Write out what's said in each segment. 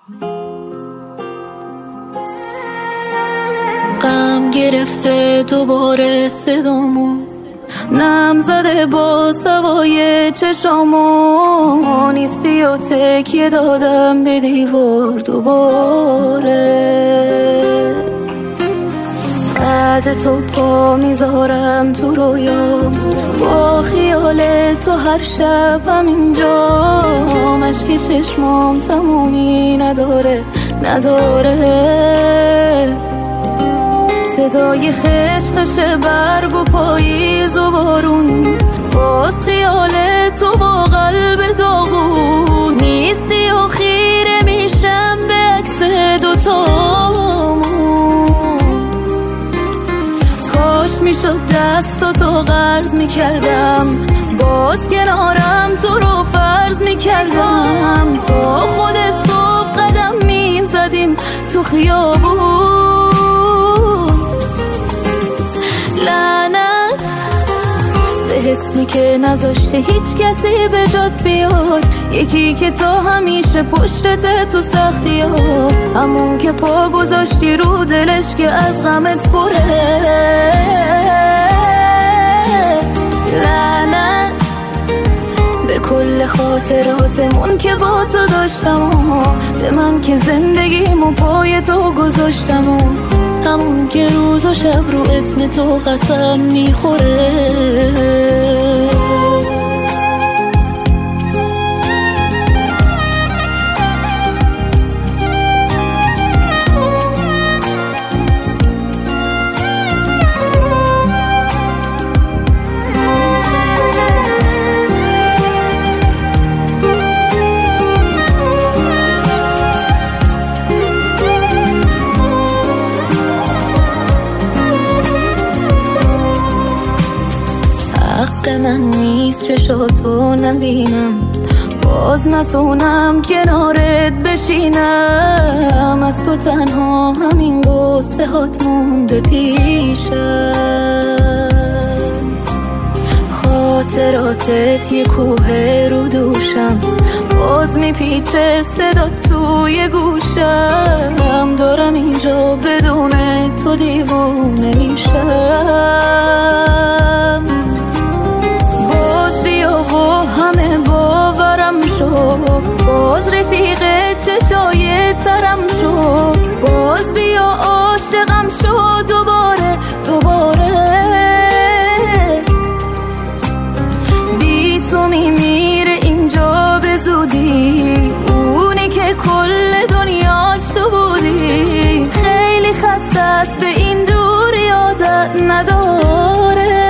غم گرفته دوباره صدامو، نم زده با سوای چشامو، نیستی و تکیه دادم به دیوار دوباره. بعد تو پا میذارم تو رویام، با خیال تو هر شب همینجا، مشک چشمام تمومی نداره. صدای خشخش برگ و پاییز و بارون، باز خیال تو با قلب داغون، نیستی و خیره میشم به عکس دوتامون. کاش میشد دستاتو قرض میکردم، باز کنارم تو رو فرض میکردم، تا خود صبح قدم میزدیم تو خیابون. لعنت به حسی که نذاشته هیچ کسی به جات بیاد، یکی که تا همیشه پشتت تو سختی ها، همون که پا گذاشتی رو دلش که از غمت پره. لعنت به کل خاطراتمون که با تو داشتم، به من که زندگیمو پای تو گذاشتم، همون که روز و شب رو اسم تو قسم میخوره. حق من نیست چشاتو نبینم، باز نتونم کنارت بشینم، از تو تنها همین قصه هات مونده پیشم. خاطراتت یه کوه رو دوشم، باز میپیچه صدا توی گوشم، دارم اینجا بدون تو دیوونه میشم. بیا و همه باورم شو، باز رفیق چشای ترم شو، باز بیا عاشقم شو دوباره. بی تو میمیره اینجا به زودی، اونی که کل دنیاش تو بودی، خیلی خسته است به این دور یادت نداره.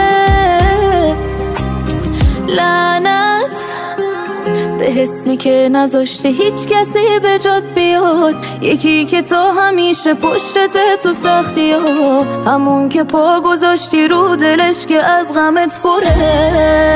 لعنت به حسی که نذاشته هیچ کسی به جات بیاد، یکی که تا همیشه پشتت تو سختی ها، همون که پا گذاشتی رو دلش که از غمت پره.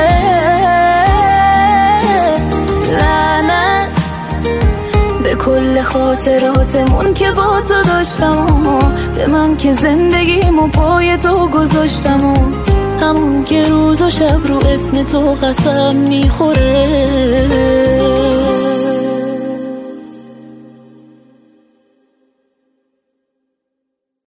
لعنت به کل خاطراتمون که با تو داشتم، به من که زندگیمو پای تو گذاشتم، همون که روز و شب رو اسم تو قسم میخوره.